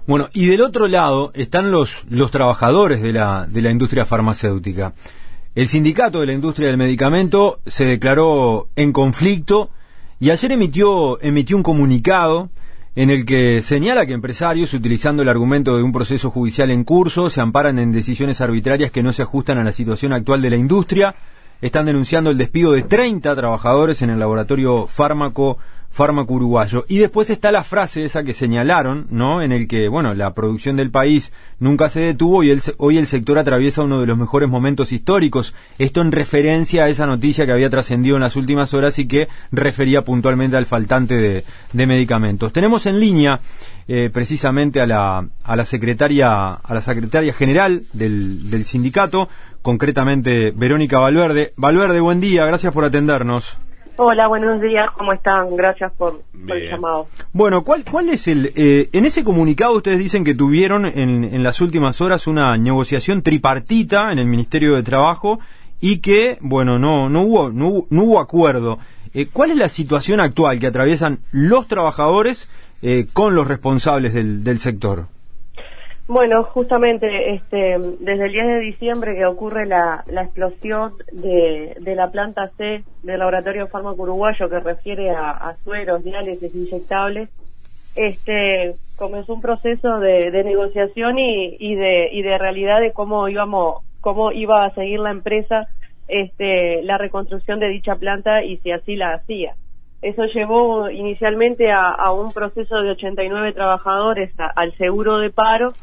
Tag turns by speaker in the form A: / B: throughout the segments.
A: Bueno, y del otro lado están los trabajadores de la industria farmacéutica. El sindicato de la industria del medicamento se declaró en conflicto y ayer emitió un comunicado en el que señala que empresarios, utilizando el argumento de un proceso judicial en curso, se amparan en decisiones arbitrarias que no se ajustan a la situación actual de la industria. Están denunciando el despido de 30 trabajadores en el laboratorio fármaco uruguayo. Y después está la frase esa que señalaron, ¿no? En el que, bueno, la producción del país nunca se detuvo y hoy el sector atraviesa uno de los mejores momentos históricos. Esto en referencia a esa noticia que había trascendido en las últimas horas y que refería puntualmente al faltante de medicamentos. Tenemos en línea precisamente a la secretaria general del sindicato, concretamente Verónica Valverde. Valverde, buen día, gracias por atendernos.
B: Hola, buenos días, ¿cómo están? Gracias por el llamado.
A: Bueno, ¿cuál es en ese comunicado ustedes dicen que tuvieron en las últimas horas una negociación tripartita en el Ministerio de Trabajo y que, bueno, no hubo acuerdo? ¿Cuál es la situación actual que atraviesan los trabajadores con los responsables del sector?
B: Bueno, justamente desde el 10 de diciembre que ocurre la explosión de la planta C del laboratorio fármaco uruguayo, que refiere a sueros, diálisis, inyectables, comenzó un proceso de negociación y de realidad de cómo iba a seguir la empresa la reconstrucción de dicha planta y si así la hacía. Eso llevó inicialmente a un proceso de 89 trabajadores al seguro de paro.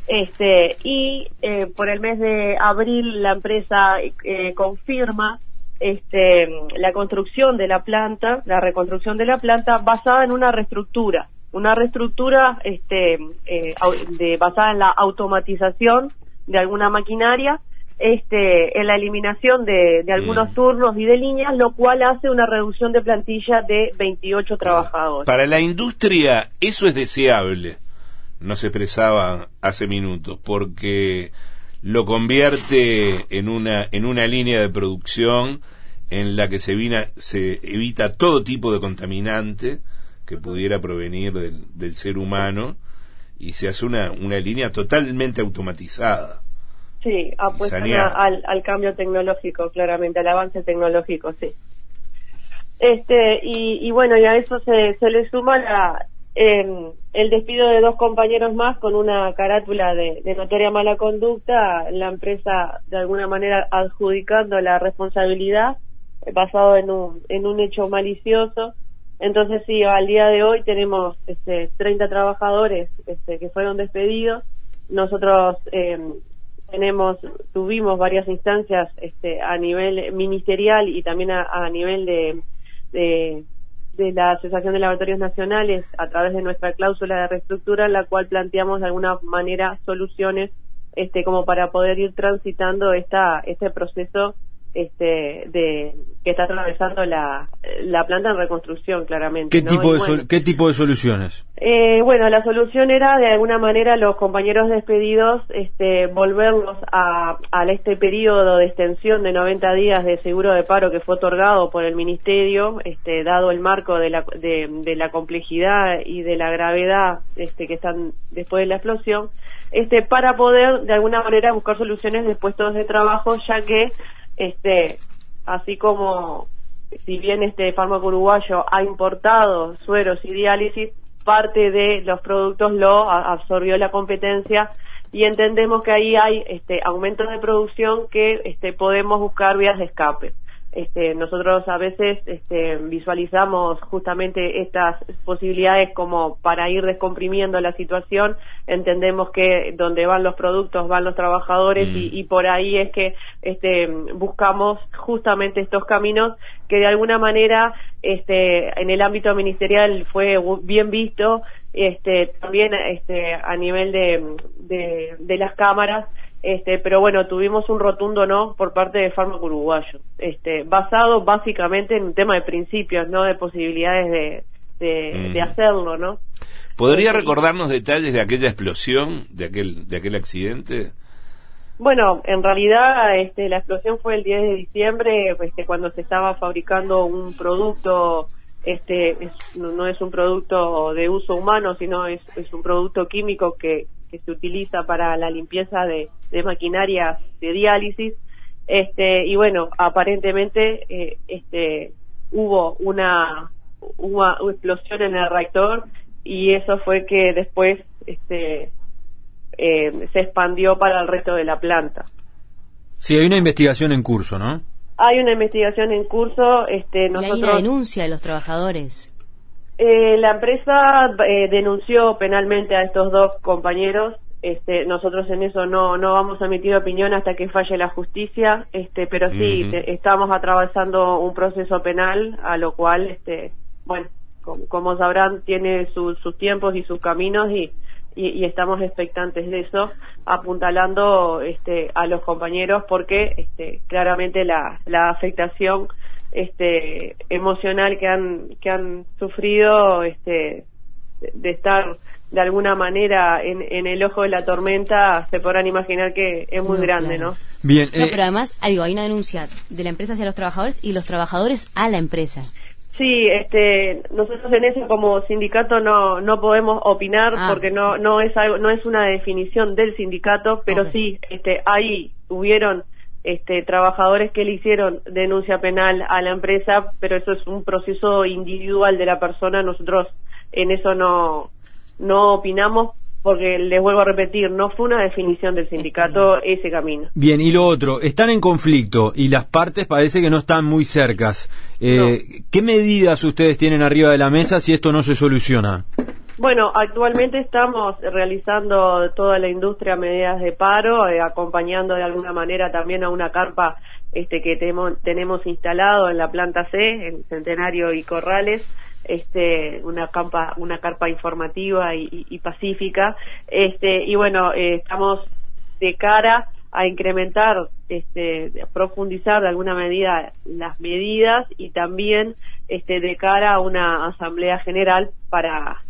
B: Por el mes de abril la empresa confirma la construcción de la planta, la reconstrucción de la planta basada en una reestructura basada en la automatización de alguna maquinaria, en la eliminación de algunos turnos y de líneas, lo cual hace una reducción de plantilla de 28 trabajadores.
C: Para la industria eso es deseable. No se expresaba hace minutos, porque lo convierte en una línea de producción en la que se evita todo tipo de contaminante que pudiera provenir del ser humano y se hace una línea totalmente automatizada.
B: Sí, apuestan al cambio tecnológico, claramente, al avance tecnológico, sí. Y bueno, y a eso se le suma el despido de 2 compañeros más con una carátula de notoria mala conducta, la empresa de alguna manera adjudicando la responsabilidad basado en un hecho malicioso. Entonces sí, al día de hoy tenemos 30 trabajadores que fueron despedidos. Nosotros tuvimos varias instancias a nivel ministerial y también a nivel de la Asociación de Laboratorios Nacionales a través de nuestra cláusula de reestructura, en la cual planteamos de alguna manera soluciones como para poder ir transitando este proceso que está atravesando la planta en reconstrucción, claramente.
A: ¿Qué tipo de soluciones?
B: Bueno, la solución era de alguna manera los compañeros despedidos volverlos a este periodo de extensión de 90 días de seguro de paro que fue otorgado por el Ministerio, dado el marco de la complejidad y de la gravedad que están después de la explosión, para poder de alguna manera buscar soluciones de puestos de trabajo, ya que así como si bien fármaco uruguayo ha importado sueros y diálisis, parte de los productos lo absorbió la competencia y entendemos que ahí hay aumentos de producción que podemos buscar vías de escape. Nosotros a veces visualizamos justamente estas posibilidades como para ir descomprimiendo la situación. Entendemos que donde van los productos van los trabajadores y por ahí es que buscamos justamente estos caminos que de alguna manera en el ámbito ministerial fue bien visto, también a nivel de las cámaras. Pero bueno, tuvimos un rotundo no por parte de fármaco uruguayo, basado básicamente en un tema de principios, no de posibilidades de hacerlo, ¿no?
C: ¿Podría recordarnos detalles de aquella explosión, de aquel accidente?
B: Bueno, en realidad la explosión fue el 10 de diciembre, cuando se estaba fabricando un producto no es un producto de uso humano, sino es un producto químico que se utiliza para la limpieza de maquinarias de diálisis. Y bueno, aparentemente hubo una explosión en el reactor, y eso fue que después se expandió para el resto de la planta.
A: Sí, hay una investigación en curso, ¿no?
B: Hay una investigación en curso. Nosotros,
D: ¿y hay una denuncia de los trabajadores?
B: La empresa denunció penalmente a estos dos compañeros. Nosotros en eso no vamos a emitir opinión hasta que falle la justicia, pero sí, estamos atravesando un proceso penal, a lo cual, bueno, como sabrán, tiene sus tiempos y sus caminos, y estamos expectantes de eso, apuntalando a los compañeros, porque claramente la afectación emocional que han sufrido, de estar de alguna manera en el ojo de la tormenta, se podrán imaginar que es muy grande,
D: claro.
B: ¿no?
A: Bien.
D: Pero además, hay una denuncia de la empresa hacia los trabajadores y los trabajadores a la empresa.
B: Sí, nosotros en eso como sindicato no podemos opinar, porque no es una definición del sindicato, pero sí, ahí hubieron trabajadores que le hicieron denuncia penal a la empresa, pero eso es un proceso individual de la persona. Nosotros en eso no opinamos, porque les vuelvo a repetir, no fue una definición del sindicato ese camino.
A: Bien, y lo otro, están en conflicto y las partes parece que no están muy cercas.
B: No.
A: ¿Qué medidas ustedes tienen arriba de la mesa si esto no se soluciona?
B: Bueno, actualmente estamos realizando toda la industria medidas de paro, acompañando de alguna manera también a una carpa que tenemos instalado en la planta C, en Centenario y Corrales, una carpa informativa y pacífica, y bueno, estamos de cara a incrementar, profundizar de alguna medida las medidas, y también de cara a una asamblea general para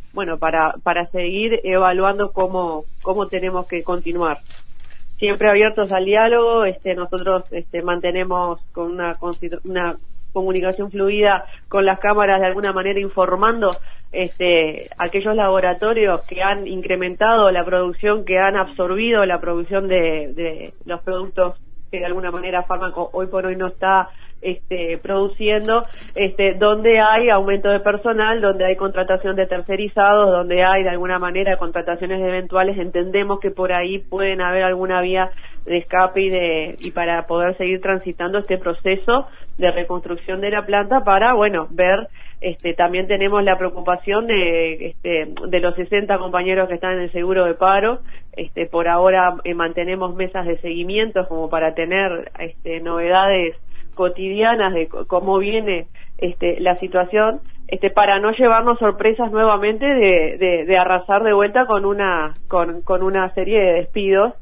B: seguir evaluando cómo tenemos que continuar. Siempre abiertos al diálogo. Nosotros mantenemos con una comunicación fluida con las cámaras, de alguna manera informando aquellos laboratorios que han incrementado la producción, que han absorbido la producción de los productos que de alguna manera Fármaco hoy por hoy no está produciendo, donde hay aumento de personal, donde hay contratación de tercerizados, donde hay de alguna manera contrataciones eventuales. Entendemos que por ahí pueden haber alguna vía de escape y para poder seguir transitando este proceso de reconstrucción de la planta, para ver. También tenemos la preocupación de los 60 compañeros que están en el seguro de paro. Por ahora mantenemos mesas de seguimiento como para tener novedades cotidianas de cómo viene la situación, para no llevarnos sorpresas nuevamente de arrasar de vuelta con una serie de despidos,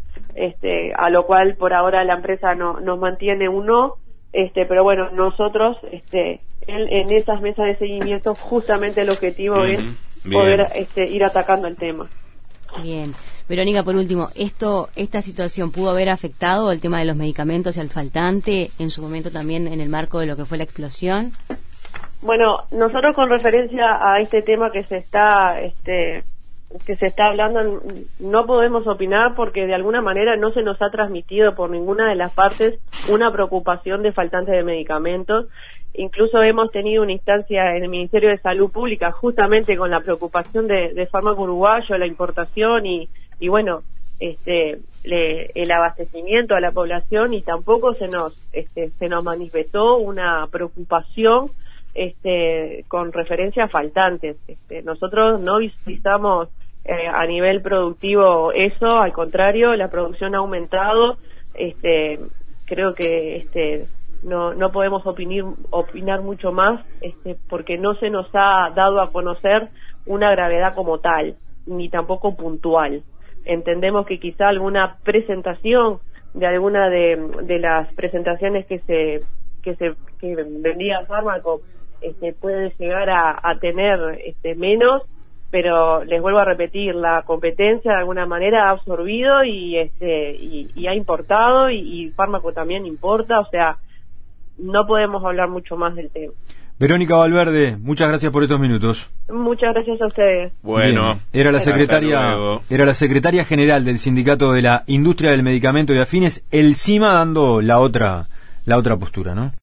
B: a lo cual por ahora la empresa nos mantiene un no, pero bueno, nosotros en esas mesas de seguimiento justamente el objetivo es poder ir atacando el tema.
D: Bien. Verónica, por último, ¿esta situación pudo haber afectado el tema de los medicamentos y al faltante en su momento también en el marco de lo que fue la explosión?
B: Bueno, nosotros con referencia a este tema que se está hablando, no podemos opinar, porque de alguna manera no se nos ha transmitido por ninguna de las partes una preocupación de faltantes de medicamentos. Incluso hemos tenido una instancia en el Ministerio de Salud Pública justamente con la preocupación de fármaco uruguayo, la importación y el abastecimiento a la población, y tampoco se nos manifestó una preocupación con referencia a faltantes. Nosotros no visualizamos a nivel productivo eso, al contrario, la producción ha aumentado. Creo que no podemos opinar mucho más, porque no se nos ha dado a conocer una gravedad como tal, ni tampoco puntual. Entendemos que quizá alguna presentación de alguna de las presentaciones que vendía Fármaco puede llegar a tener menos, pero les vuelvo a repetir, la competencia de alguna manera ha absorbido y ha importado, y Fármaco también importa, o sea, no podemos hablar mucho más del tema.
A: Verónica Valverde, muchas gracias por estos minutos.
B: Muchas gracias a ustedes.
C: Bueno,
A: bien, era la secretaria general del Sindicato de la Industria del Medicamento y Afines, el CIMA, dando la otra postura, ¿no?